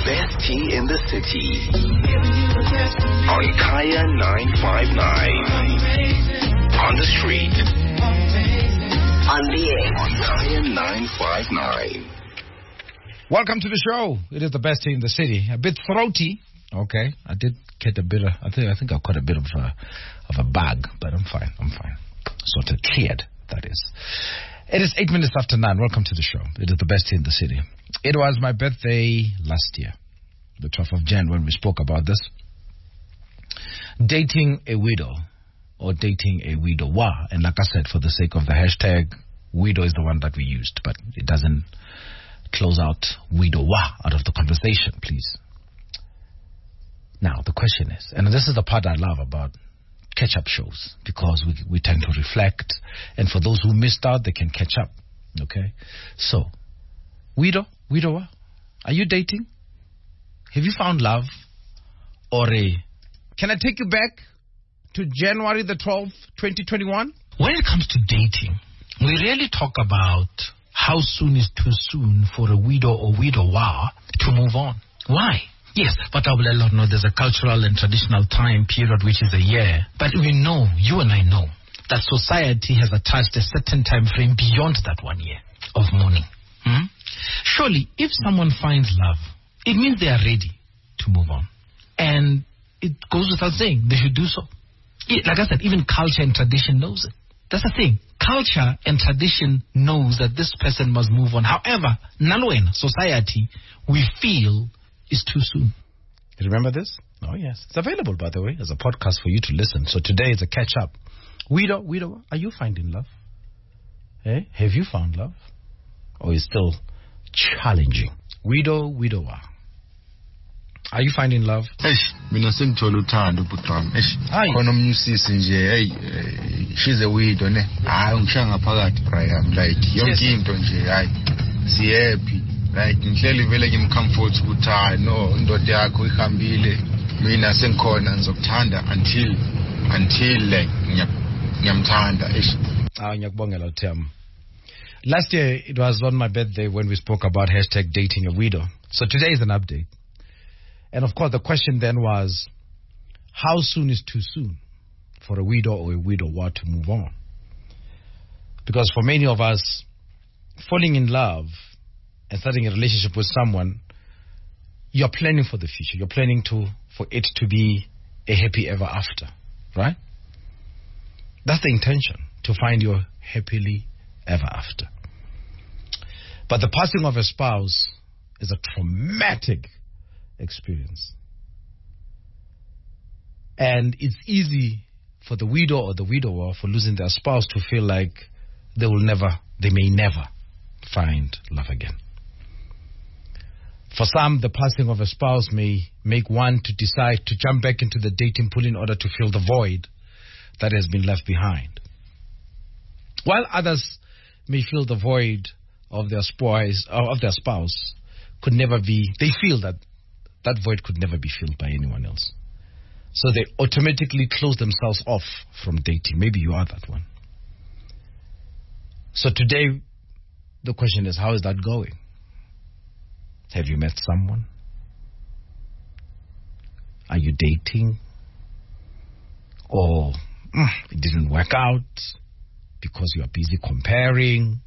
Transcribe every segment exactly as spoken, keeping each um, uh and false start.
best tea in the city. On Kaya nine five nine. On the street. On the air. On Kaya nine five nine. Welcome to the show. It is the best tea in the city. A bit throaty. Okay. I did get a bit of, I think I think I caught a bit of a, of a bug, but I'm fine. I'm fine. Sort of cleared, that is. It is eight minutes after nine. Welcome to the show. It is the best tea in the city. It was my birthday last year, the twelfth of January, when we spoke about this. Dating a widow or dating a widower. And like I said, for the sake of the hashtag, widow is the one that we used, but it doesn't close out widower out of the conversation, please. Now, the question is, and this is the part I love about catch-up shows, because we we tend to reflect, and for those who missed out, they can catch up, okay? So, widow, widower, are you dating? Have you found love? Or a... Can I take you back to January the twelfth, twenty twenty-one? When it comes to dating, we rarely talk about how soon is too soon for a widow or widower to move on. Why? Yes, but I will let know there's a cultural and traditional time period, which is a year. But we know, you and I know, that society has attached a certain time frame beyond that one year of mourning. Hmm? Surely, if someone finds love, it means they are ready to move on. And it goes without saying, they should do so. It, like I said, even culture and tradition knows it. That's the thing. Culture and tradition knows that this person must move on. However, Nalwen, society, we feel is too soon. You remember this? Oh, yes. It's available, by the way, as a podcast for you to listen. So today is a catch-up. Widow, widow, are you finding love? Eh? Have you found love? Or is still challenging? Widow, widower. Are you finding love? Eish, mina sengithola uthando bhuti wami. Eish, khona umnyusisi nje, hey, she's a widow ne. Hayi ngishaya ngaphakathi Brian, like yonke into nje, hayi. Si happy. Like ngihleli vele ngimcomfort ukuthi hayi no indoda yakho ihambile, mina sengikhona ngizokuthanda until until like ngiyamthanda. Eish. Ah, ngiyakubongela uThemba. Last year it was on my birthday when we spoke about hashtag dating a widow. So today is an update. And of course, the question then was, how soon is too soon for a widow or a widower to move on? Because for many of us, falling in love and starting a relationship with someone, you're planning for the future. You're planning to for it to be a happy ever after, right? That's the intention, to find your happily ever after. But the passing of a spouse is a traumatic experience. And it's easy for the widow or the widower for losing their spouse to feel like they will never, they may never find love again. For some, the passing of a spouse may make one to decide to jump back into the dating pool in order to fill the void that has been left behind. While others may feel the void of their spouse, of their spouse could never be, they feel that that void could never be filled by anyone else. So they automatically close themselves off from dating. Maybe you are that one. So today, the question is, how is that going? Have you met someone? Are you dating? Or mm, it didn't work out because you are busy comparing?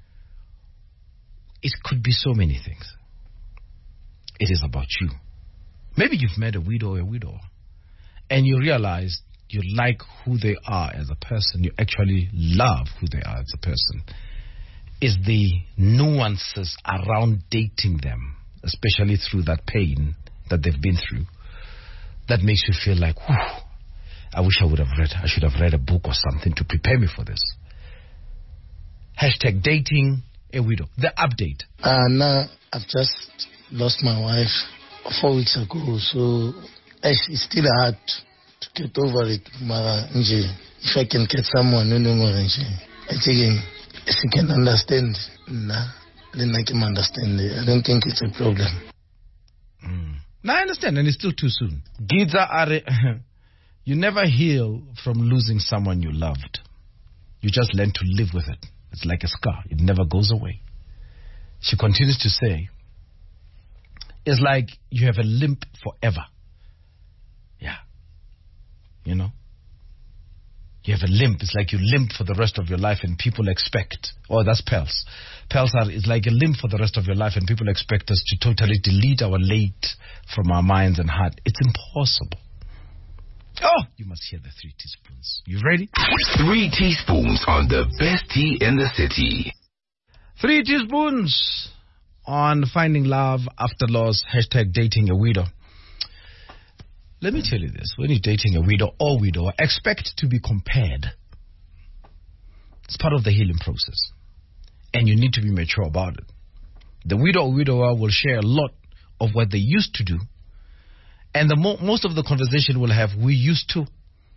It could be so many things. It is about you. Maybe you've met a widow or a widower, and you realize you like who they are as a person. You actually love who they are as a person. It's the nuances around dating them, especially through that pain that they've been through, that makes you feel like, whew, I wish I would have read, I should have read a book or something to prepare me for this. Hashtag dating a widow. The update. Uh, now, I've just lost my wife four weeks ago, so it's still hard to get over it. If I can get someone who knows, I think if you can understand, nah, then I can understand it. I don't think it's a problem. Mm. No, I understand, and it's still too soon. Giza are, you never heal from losing someone you loved. You just learn to live with it. It's like a scar. It never goes away. She continues to say, is like you have a limp forever. Yeah. You know? You have a limp. It's like you limp for the rest of your life and people expect. Oh, that's Pels. Pels are, it's like a limp for the rest of your life and people expect us to totally delete our late from our minds and heart. It's impossible. Oh, you must hear the three teaspoons. You ready? Three teaspoons on the best tea in the city. Three teaspoons on finding love after loss. Hashtag dating a widow. Let me tell you this. When you're dating a widow or widower, expect to be compared. It's part of the healing process. And you need to be mature about it. The widow or widower will share a lot of what they used to do. And the mo- most of the conversation will have, we used to.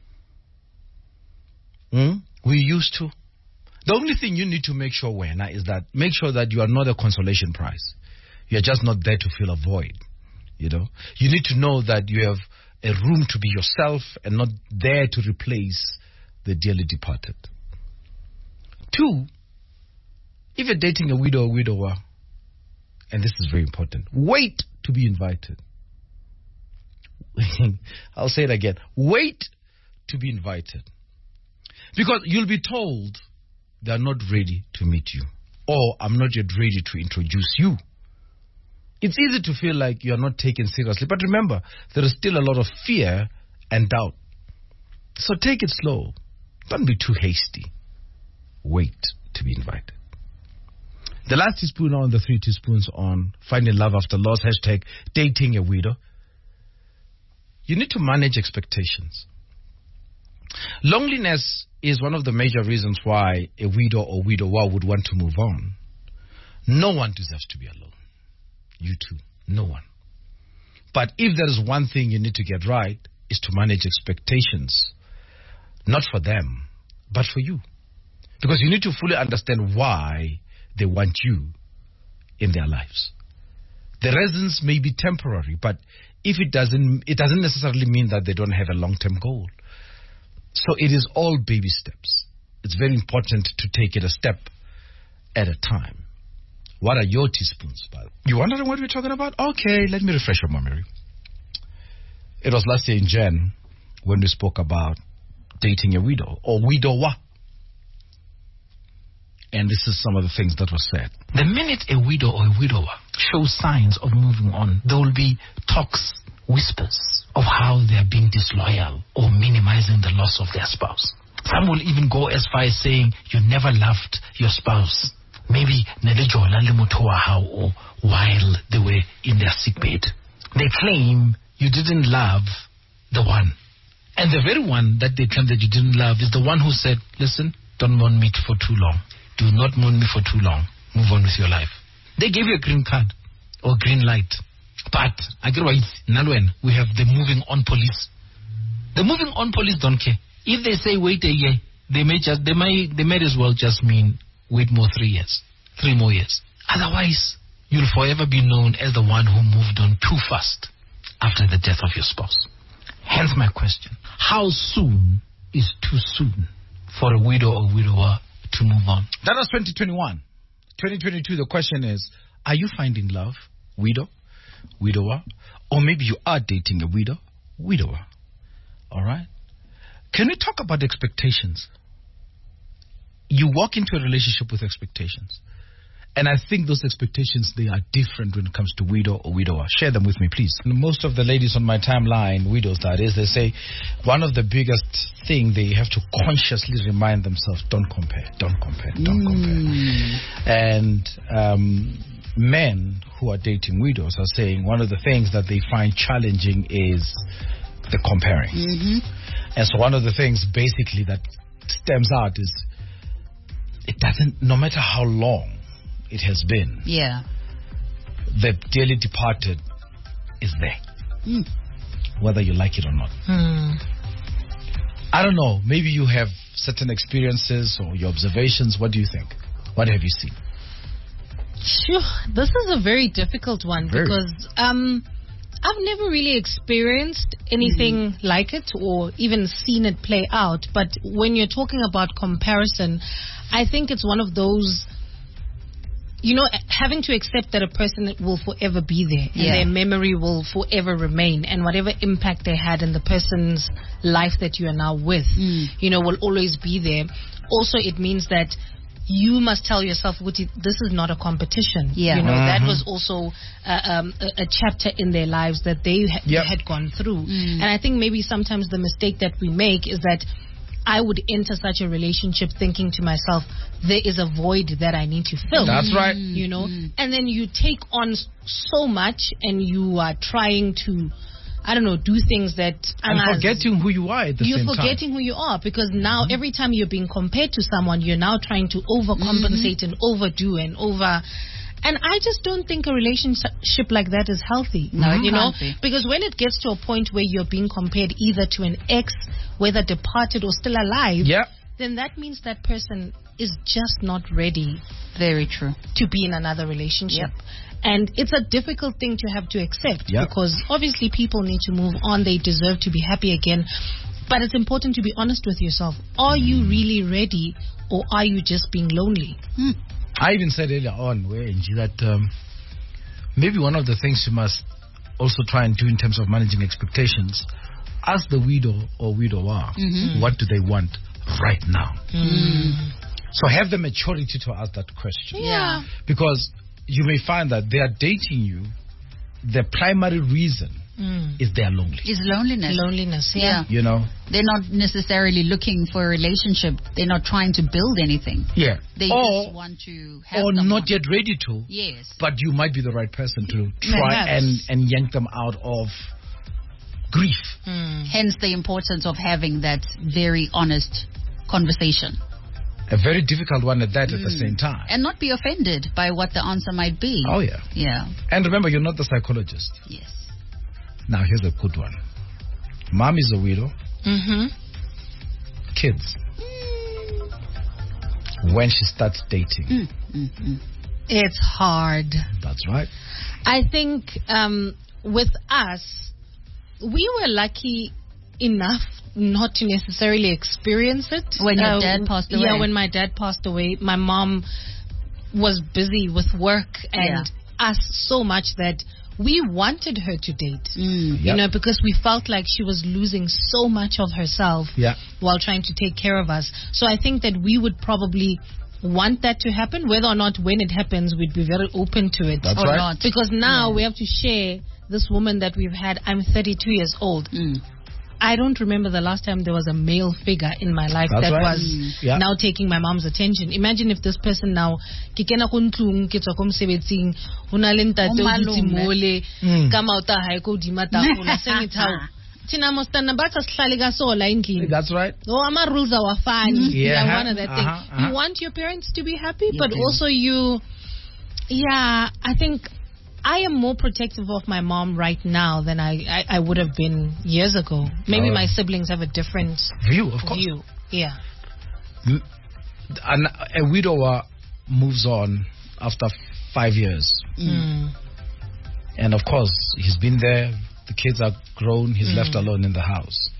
Hmm? We used to. The only thing you need to make sure, Wena, is that make sure that you are not a consolation prize. You're just not there to fill a void. You know, you need to know that you have a room to be yourself and not there to replace the dearly departed. Two, if you're dating a widow or widower, and this is very important, wait to be invited. I'll say it again. Wait to be invited. Because you'll be told they're not ready to meet you, or I'm not yet ready to introduce you. It's easy to feel like you're not taken seriously. But remember, there is still a lot of fear and doubt. So take it slow. Don't be too hasty. Wait to be invited. The last teaspoon on the three teaspoons on finding love after loss. Hashtag dating a widow. You need to manage expectations. Loneliness is one of the major reasons why a widow or widower would want to move on. No one deserves to be alone. You too. No one. But if there is one thing you need to get right, is to manage expectations. Not for them, but for you. Because you need to fully understand why they want you in their lives. The reasons may be temporary, but if it doesn't, it doesn't necessarily mean that they don't have a long-term goal. So it is all baby steps. It's very important to take it a step at a time. What are your teaspoons, by the way? You wondering what we're talking about? Okay, let me refresh your memory. It was last year in Jan when we spoke about dating a widow or widower. And this is some of the things that were said. The minute a widow or a widower shows signs of moving on, there will be talks, whispers of how they are being disloyal or minimizing the loss of their spouse. Some will even go as far as saying you never loved your spouse. Maybe nelijola limutoa how or while they were in their sickbed. They claim you didn't love the one. And the very one that they claim that you didn't love is the one who said, listen, don't mourn me for too long. Do not mourn me for too long. Move on with your life. They gave you a green card or green light. But otherwise, Nalwen, we have the moving on police. The moving on police don't care. If they say wait a year, they may just they may they may as well just mean wait more three years, three more years. Otherwise, you'll forever be known as the one who moved on too fast after the death of your spouse. Hence my question: how soon is too soon for a widow or widower to move on? That was twenty twenty-one. twenty twenty-two, the question is, are you finding love, widow, widower? Or maybe you are dating a widow, widower. All right? Can we talk about expectations? You walk into a relationship with expectations. And I think those expectations, they are different when it comes to widow or widower. Share them with me, please. Most of the ladies on my timeline, widows that is, they say one of the biggest thing they have to consciously remind themselves, don't compare, don't compare, don't mm. compare. And um, men who are dating widows are saying one of the things that they find challenging is the comparing. Mm-hmm. And so one of the things basically that stems out is it doesn't, no matter how long it has been, yeah, the dearly departed is there, mm. whether you like it or not. Mm. I don't know. Maybe you have certain experiences or your observations. What do you think? What have you seen? Sure, this is a very difficult one very. because um, I've never really experienced anything mm. like it or even seen it play out. But when you're talking about comparison, I think it's one of those you know, having to accept that a person will forever be there, yeah. and their memory will forever remain, and whatever impact they had in the person's life that you are now with, mm. you know, will always be there. Also, it means that you must tell yourself, Wuti, this is not a competition. Yeah. You know, mm-hmm. that was also uh, um, a, a chapter in their lives that they, ha- yep. they had gone through. Mm. And I think maybe sometimes the mistake that we make is that I would enter such a relationship thinking to myself, there is a void that I need to fill. That's right. You know, Mm. and then you take on so much and you are trying to, I don't know, do things that... And forgetting who you are at the You're same time. forgetting who you are, because now mm-hmm. every time you're being compared to someone, you're now trying to overcompensate mm-hmm. and overdo and over... And I just don't think a relationship like that is healthy. No, it you know, can't be. because when it gets to a point where you're being compared either to an ex, whether departed or still alive, yeah. then that means that person is just not ready. Very true. To be in another relationship. Yep. And it's a difficult thing to have to accept, yep. because obviously people need to move on. They deserve to be happy again. But it's important to be honest with yourself. Are you really ready, or are you just being lonely? Hmm. I even said earlier on, Angie, that um, maybe one of the things you must also try and do in terms of managing expectations, ask the widow or widower, mm-hmm. what do they want right now? Mm. So have the maturity to ask that question. Yeah. Because you may find that they are dating you, the primary reason mm. is they are lonely. Is loneliness. Loneliness, yeah. yeah. You know? They're not necessarily looking for a relationship. They're not trying to build anything. Yeah. They or, just want to have Or someone. not yet ready to. Yes. But you might be the right person to try Perhaps. and, and yank them out of grief. Mm. Hence the importance of having that very honest conversation. A very difficult one at that mm. at the same time. And not be offended by what the answer might be. Oh, yeah. Yeah. And remember, you're not the psychologist. Yes. Now, here's a good one. Mom is a widow. Mm-hmm. Kids. Mm. When she starts dating. Mm. Mm-hmm. It's hard. That's right. I think um, with us, we were lucky enough not to necessarily experience it. When your uh, dad passed away? Yeah, when my dad passed away. My mom was busy with work and yeah. us so much that we wanted her to date. Mm. Yep. You know, because we felt like she was losing so much of herself yeah. while trying to take care of us. So I think that we would probably want that to happen. Whether or not when it happens, we'd be very open to it. That's or right. not. Because now yeah. we have to share this woman that we've had. I'm thirty-two years old. Mm. I don't remember the last time there was a male figure in my life That's that right. was mm. yeah. now taking my mom's attention. Imagine if this person now kikena kuntlung ke tswa ko mosebetsing una le ntate o dutse mole ka maota ha ko di matafula sengithao tina mostana batsa sihlale ka sola endlini. That's right. Oh, ama rules are fun. Yeah, yeah, one of that uh-huh, thing. uh-huh. You want your parents to be happy, You but do. also you, yeah, I think I am more protective of my mom right now than I, I, I would have been years ago. Maybe Oh. my siblings have a different View, of course. view. Yeah. M- An, a widower moves on after five years. Mm. And of course, he's been there. The kids are grown. He's Mm. left alone in the house.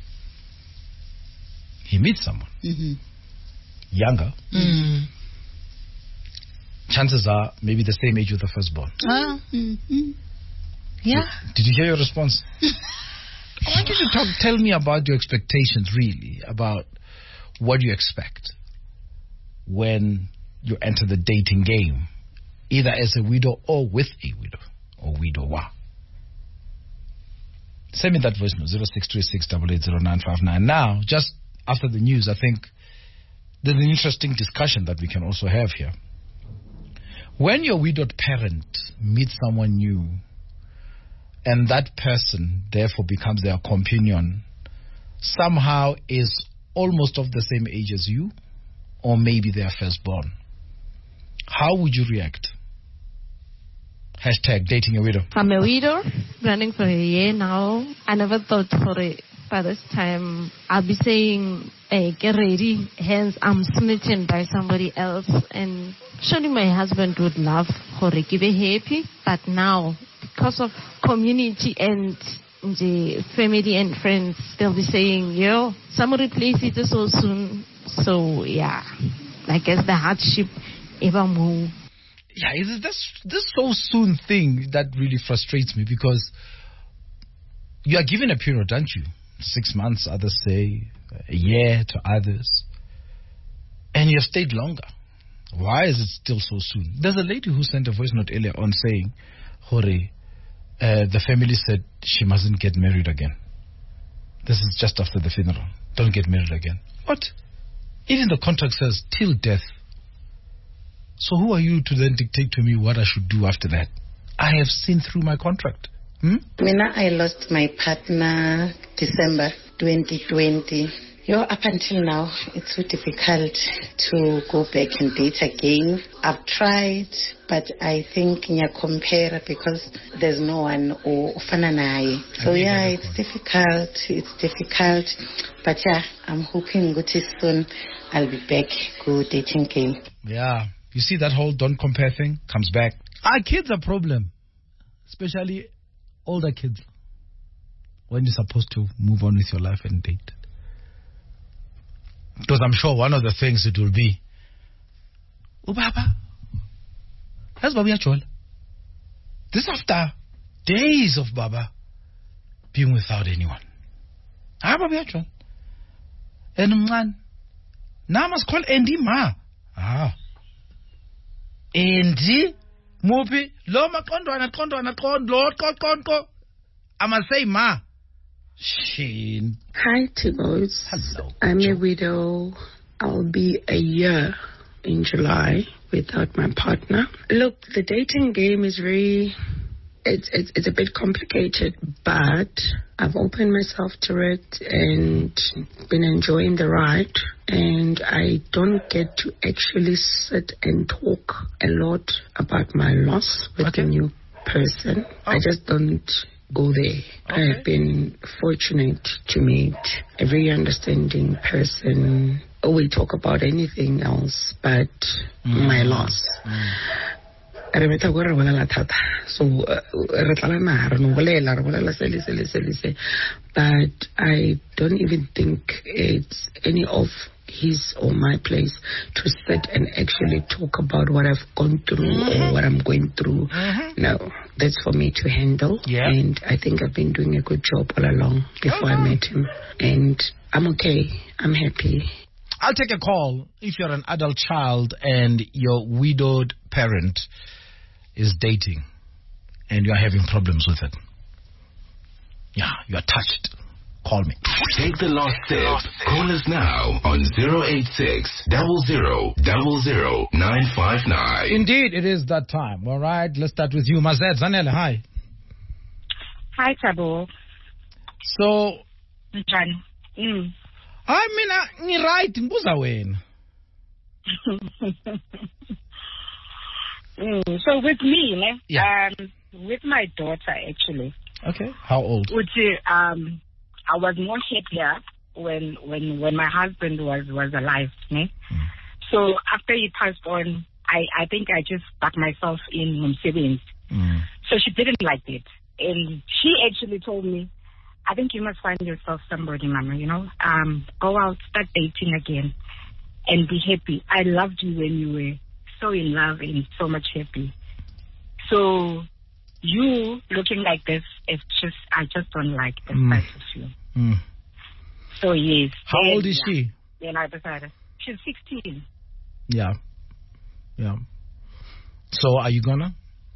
He meets someone Mm-hmm. younger. Mm. Chances are maybe the same age with the firstborn. Well, Mm-hmm. yeah. Did you hear your response? I want you to talk, tell me about your expectations, really, about what you expect when you enter the dating game, either as a widow or with a widow or widower. Send me that voice note, zero six three six eight eight zero nine five nine. Now, just after the news, I think there's an interesting discussion that we can also have here. When your widowed parent meets someone new, and that person therefore becomes their companion, somehow is almost of the same age as you, or maybe they are firstborn, how would you react? Hashtag dating a widow. I'm a widow, running for a year now. I never thought for it. By this time, I'll be saying, hey, get ready. Hence, I'm smitten by somebody else. And surely my husband would love for to be happy. But now, because of community and the family and friends, they'll be saying, yo, somebody replace it so soon. So, yeah, I guess the hardship ever move. yeah, it's this this so soon thing that really frustrates me, because you are given a period, aren't you? Six months, others say, a year to others, and you have stayed longer. Why is it still so soon? There's a lady who sent a voice note earlier on saying, Hore, uh, the family said she mustn't get married again. This is just after the funeral. Don't get married again. What? Even the contract says till death. So who are you to then dictate to me what I should do after that? I have seen through my contract. Hmm? Mina, I lost my partner December twenty twenty. Yo, up until now, it's so difficult to go back and date again. I've tried, but I think you compare because there's no one or fananai. So yeah, it's difficult. It's difficult, but yeah, I'm hoping good soon I'll be back go dating game. Yeah, you see that whole don't compare thing comes back. Our kids are a problem, especially older kids, when you're supposed to move on with your life and date. Because I'm sure one of the things it will be, oh Baba, that's Baba Yachol. This after days of Baba being without anyone. Ah, Baba Yachol. And man, now must call Andy Ma. Ah. Andy Mopi, Loma Kondo and Kondo and Kondo, Lord Kondo. I must say Ma. Sheen. Hi, Tibbos. Hello. I'm a widow. I'll be a year in July without my partner. Look, the dating game is very, it's, it's, it's a bit complicated, but I've opened myself to it and been enjoying the ride. And I don't get to actually sit and talk a lot about my loss with okay. a new person. Oh. I just don't go there. Okay. I've been fortunate to meet a very understanding person. We talk about anything else but mm. my loss. Mm. So, but I don't even think it's any of his or my place to sit and actually talk about what I've gone through mm-hmm. or what I'm going through. Mm-hmm. No, that's for me to handle. Yeah. And I think I've been doing a good job all along before mm-hmm. I met him. And I'm okay. I'm happy. I'll take a call if you're an adult child and your widowed parent is dating and you're having problems with it. Yeah, you're touched. Call me. Take the last step. Call us now on zero eight six, zero zero zero zero nine five nine. Indeed, it is that time. All right, let's start with you. Mazet, Zanele, hi. Hi, Tabo. So, John. Mm. I mean, I'm right. Mbuza wena. Mm, so with me, ne, yeah. um, with my daughter actually. Okay. How old? Which um, I was more happier when when when my husband was was alive. Ne? Mm. So after he passed on, I I think I just stuck myself in Mumsebenzini. Mm. So she didn't like it, and she actually told me, I think you must find yourself somebody, Mama. You know, um, go out, start dating again, and be happy. I loved you when you were so in love and so much happy. So you looking like this, it's just, I just don't like the mm. sight of you. Mm. So yes. How then, old is yeah, she? Then I decided she's sixteen. Yeah, yeah. So are you gonna?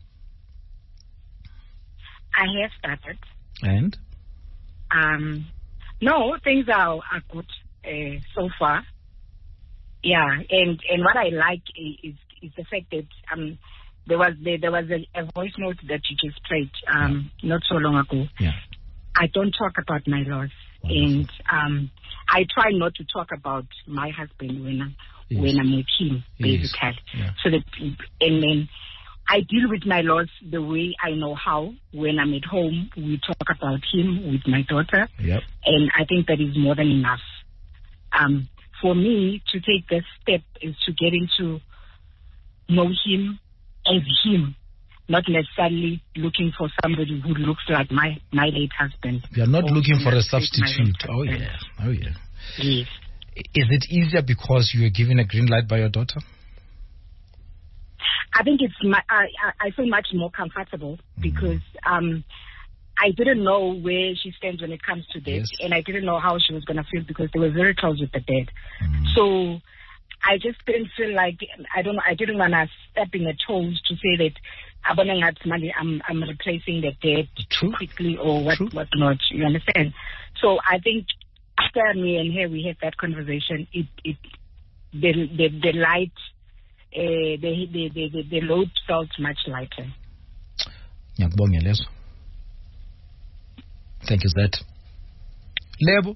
I have started. And? Um, no, things are are good uh, so far. Yeah, and and what I like is is the fact that um there was there, there was a, a voice note that you just played um yeah. not so long ago. Yeah. I don't talk about my loss, wonderful. And um I try not to talk about my husband when I, yes. when I'm with him, basically. Yes. Yeah. So that and then I deal with my loss the way I know how. When I'm at home, we talk about him with my daughter, yep. and I think that is more than enough. Um. For me to take this step is to get into know him as him, not necessarily looking for somebody who looks like my, my late husband. You're not looking for a substitute. Oh yeah, oh yeah. Yes. Is it easier because you were given a green light by your daughter? I think it's my, I, I feel much more comfortable mm. because um, I didn't know where she stands when it comes to death, yes. and I didn't know how she was going to feel because they were very close with the dead. Mm. So I just didn't feel like, I don't I didn't want to step in the toes to say that I'm, I'm replacing the dead True. quickly or what, what not, you understand? So I think after me and her, we had that conversation, it, it the, the, the light, uh, the, the, the, the load felt much lighter. Thank you, Zet. Lebo.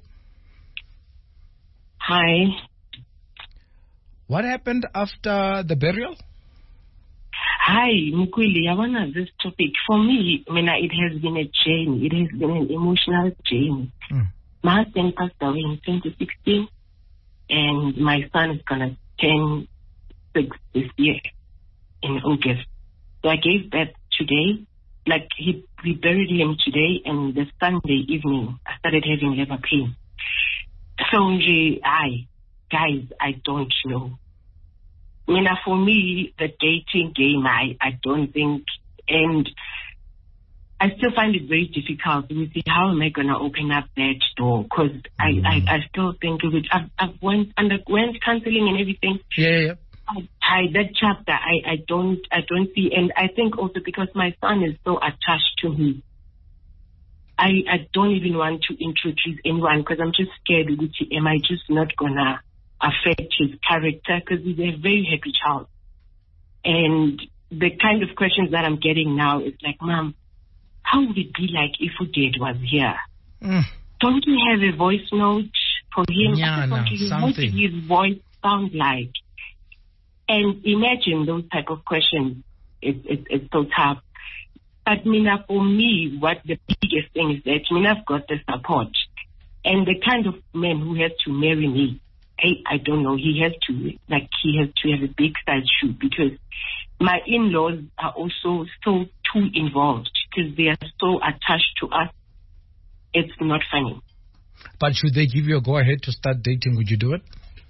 Hi. What happened after the burial? Hi, Mukwili. I want to this topic. For me, I mean, it has been a journey. It has been an emotional journey. Mm. My husband passed away in twenty sixteen, and my son is going to turn six this year in August. So I gave birth today. Like, he, we buried him today, and the Sunday evening, I started having labor pain. So, I, guys, I don't know. I mean, for me, the dating game, I, I don't think, and I still find it very difficult to see how am I going to open up that door, because mm. I, I, I still think of it. I've, I've went, underwent counseling and everything. Yeah, yeah. I, that chapter, I, I don't, I don't see, and I think also because my son is so attached to me, I, I don't even want to introduce anyone because I'm just scared. Am I just not gonna affect his character? Because he's a very happy child, and the kind of questions that I'm getting now is like, Mom, how would it be like if Udade was here? Mm. Don't you have a voice note for him? Yeah, no, what did his voice sound like? And imagine those type of questions. It, it, it's so tough. But Mina, for me, what the biggest thing is that Mina, I've got the support. And the kind of man who has to marry me, I, I don't know, he has to, like, he has to have a big size shoe because my in-laws are also so too involved because they are so attached to us. It's not funny. But should they give you a go-ahead to start dating, would you do it?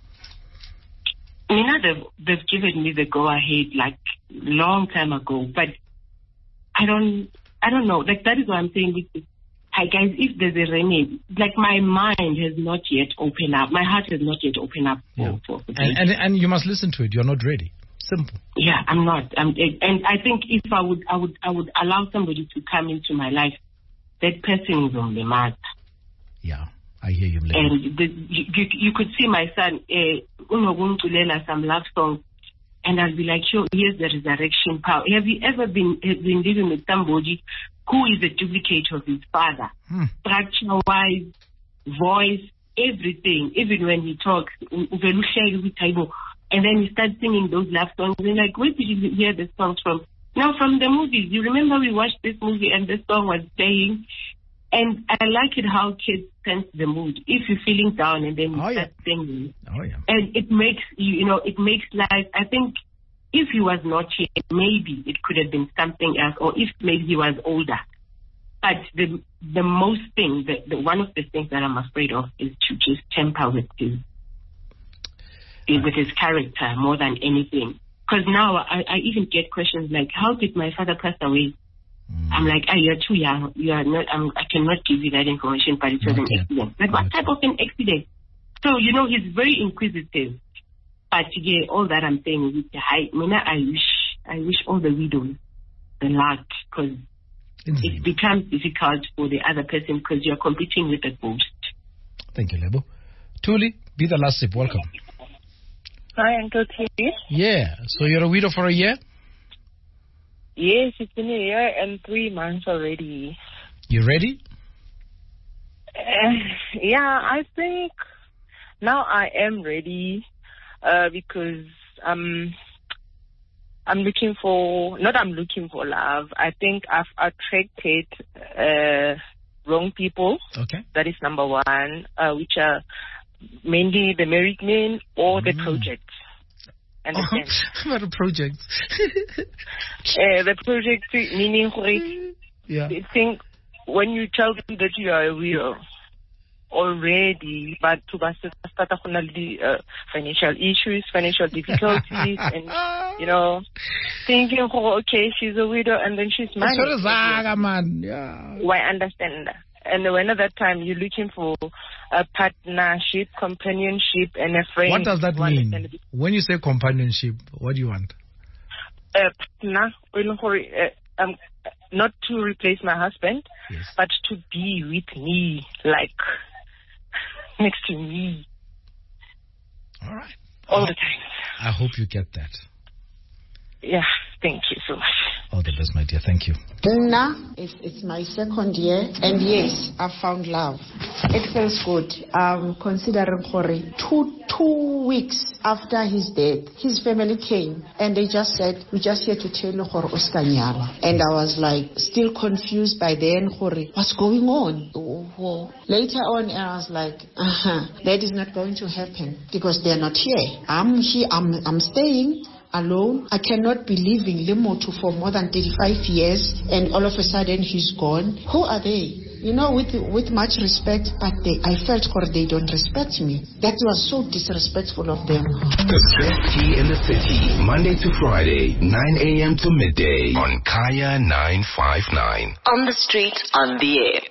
I mean, they've, they've given me the go-ahead like long time ago, but I don't, I don't know. Like, that is what I'm saying. Hi, guys, if there's a remedy, like, my mind has not yet opened up. My heart has not yet opened up. For, yeah. for, for and, and and you must listen to it. You're not ready. Simple. Yeah, I'm not. I'm, and I think if I would, I would, I would allow somebody to come into my life, that person is on the mat. Yeah. I hear you. And the, you, you could see my son, uh, some love songs, and I'll be like, sure, here's the resurrection power. Have you ever been been living with somebody who is a duplicate of his father? Hmm. Structure-wise, voice, everything. Even when he talks, and then he starts singing those love songs, and like, where did you hear the songs from? Now, from the movies. You remember we watched this movie, and the song was playing. And I like it how kids sense the mood. If you're feeling down and then you oh, start yeah. singing. Oh, yeah. And it makes, you, you know, it makes life, I think if he was not here, maybe it could have been something else, or if maybe he was older. But the the most thing, the, the one of the things that I'm afraid of is to just tamper with his, right. with his character more than anything. Because now I, I even get questions like, how did my father pass away? Mm. I'm like, oh, you're too young. You are not. I'm, I cannot give you that information, but it was not an yet. accident. Like, not what type yet. of an accident? So, you know, he's very inquisitive. But yeah, all that I'm saying is, I, Mina, I wish, I wish all the widows the luck, because it becomes difficult for the other person because you're competing with a ghost. Thank you, Lebo. Tuli, be the last sip. Welcome. Hi, Uncle T. Yeah. So you're a widow for a year? Yes, it's been a year and three months already. You ready? Uh, yeah, I think now I am ready uh, because um, I'm looking for, not I'm looking for love. I think I've attracted uh, wrong people. Okay. That is number one, uh, which are mainly the married men or mm. the projects. Oh, what a project. uh, the project meaning, yeah. they think when you tell them that you are a widow, already, but to start uh, financial issues, financial difficulties, and you know, thinking, oh, okay, she's a widow, and then she's married. Yeah. Why understand that? And when at that time you're looking for a partnership, companionship, and a friend. What does that mean? When you say companionship, what do you want? A partner, um, not to replace my husband, yes, but to be with me, like next to me. All right. All the time. I hope you get that. Yeah, thank you so much. All the best, my dear. Thank you. Now, it's, it's my second year, and yes, I found love. It feels good. Um, considering Khori, two two weeks after his death, his family came and they just said, "We just here to tell you Khori Oscar Nyala." And I was like, still confused by then, Khori, what's going on? Oh, later on, I was like, uh-huh, that is not going to happen because they are not here. I'm here. I'm I'm staying alone. I cannot be living Lemoto for more than thirty-five years and all of a sudden he's gone. Who are they? You know, with with much respect, but they, I felt for they don't respect me. That was so disrespectful of them. The best tea in the city, Monday to Friday, nine a.m. to midday on Kaya nine five nine. On the street, on the air.